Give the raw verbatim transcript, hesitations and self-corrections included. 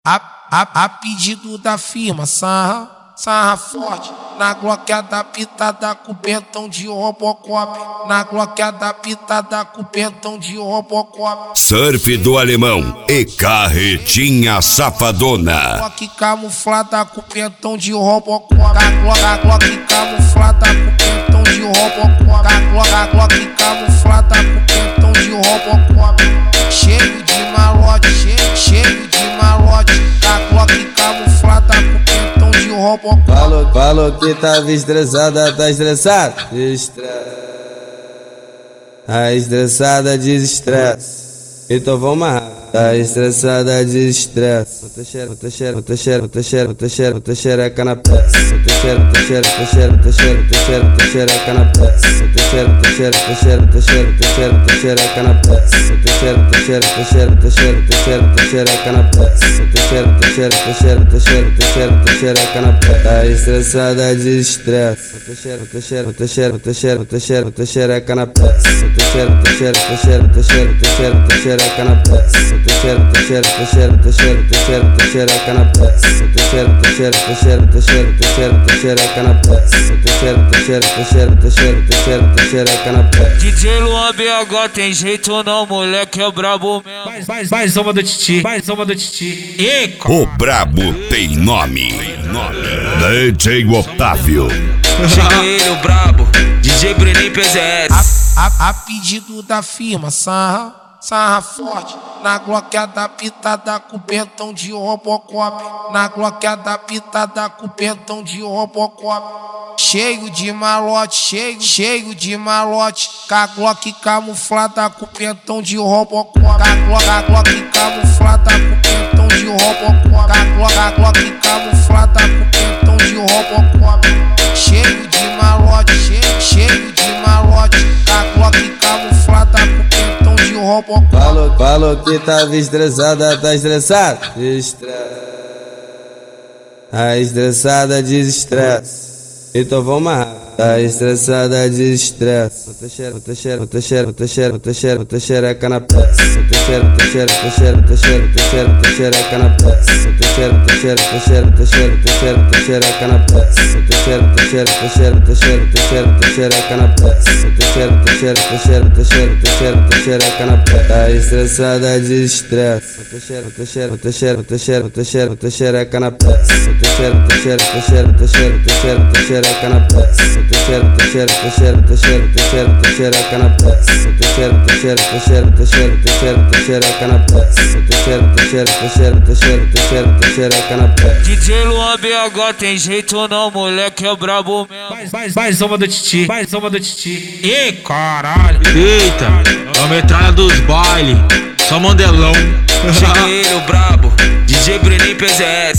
A, a, a pedido da firma, sarra, sarra forte. Na Glock adaptada com pentão de Robocop. Na Glock adaptada com pentão de Robocop. Surf do Alemão e Carretinha Safadona. Glock camuflada com pentão de Robocop. A Glock, a Glock camuflada com pentão de Robocop. A Glock, a Glock camuflada com pentão de Robocop. Cheio de malote, cheio, cheio de malote. A Glock camuflada com pentão de Robocop. Falou, falou que tava estressada, tá estressada? Estressa. A estressada desestressa. Então vamos lá. Tá estressada de estresse. Bota xereca, bota xereca, bota xereca, bota xereca, bota xereca na pressa. Bota xereca, bota xereca, bota xereca, bota xereca, bota xereca na pressa. Bota xereca, bota xereca, bota xereca, bota xereca, bota xereca na pressa. Bota xereca, bota xereca, bota xereca, bota xereca, bota xereca na pressa. Bota xereca, bota xereca, bota xereca, bota xereca, bota xereca na pressa. Tá estressada de estresse. Bota xereca, bota xereca, bota xereca, bota xereca, bota xereca, bota xereca na pressa. Bota xereca, bota xereca, bota xereca, bota xereca, bota xereca, bota xereca na pressa. Teixeira, teixeira, teixeira, teixeira, teixeira, teixeira, na pressa. Teixeira, teixeira, teixeira, teixeira, teixeira, teixeira, na pressa. Teixeira, teixeira, teixeira, teixeira, teixeira, teixeira, na pressa. D J Luan B H tem jeito não, moleque é brabo mesmo. Mais, mais, mais uma do Titi, mais uma do Titi. E, o brabo tem nome. D J Otávio. Cheguei ele, o brabo. D J Breninho P Z S. A, a, a pedido da firma, sarra. Sarra forte, na Glock adaptada com pentão de Robocop. Na Glock adaptada com pentão de Robocop. Cheio de malote, cheio, cheio de malote. Com a Glock camuflada com pentão de Robocop. A Glock, a Glock camuflada com pentão de Robocop. A Glock, a Glock camuflada com pentão de Robocop. Cheio de malote, cheio, cheio de malote. Com a Glock camuflada com pentão de Robocop. Falou, falou que tava estressada, tá estressada? Estressa. A estressada desestressa. Então vamos lá. Tá estressada de estresse. Bota xereca, bota xereca, bota xereca, bota xereca, bota xereca, bota xereca na pressa. Bota xereca, bota xereca, bota xereca, bota xereca, bota xereca na pressa. Bota xereca, bota xereca, bota xereca, bota xereca, bota xereca na pressa. Bota xereca, bota xereca, bota xereca, bota xereca, bota xereca na pressa. Bota xereca, bota xereca, bota xereca, bota xereca, bota xereca na pressa. Tá estressada de estresse. Bota xereca, bota xereca, bota xereca, bota xereca, bota xereca, bota xereca na pressa. Bota xereca, bota xereca, bota xereca, bota xereca, bota xereca na pressa. Teixeira, teixeira, teixeira, teixeira, teixeira, teixeira, na pressa. Teixeira, teixeira, teixeira, teixeira, teixeira, teixeira, na pressa. Teixeira, teixeira, teixeira, teixeira, teixeira, teixeira, na pressa. D J Luan B H tem jeito não, moleque é brabo mesmo. Mais, mais, mais uma do Titi, mais uma do Titi. E caralho. Eita, é a metralha dos baile, só mandelão. Cheguei ele, o brabo. D J Breninho P Z S.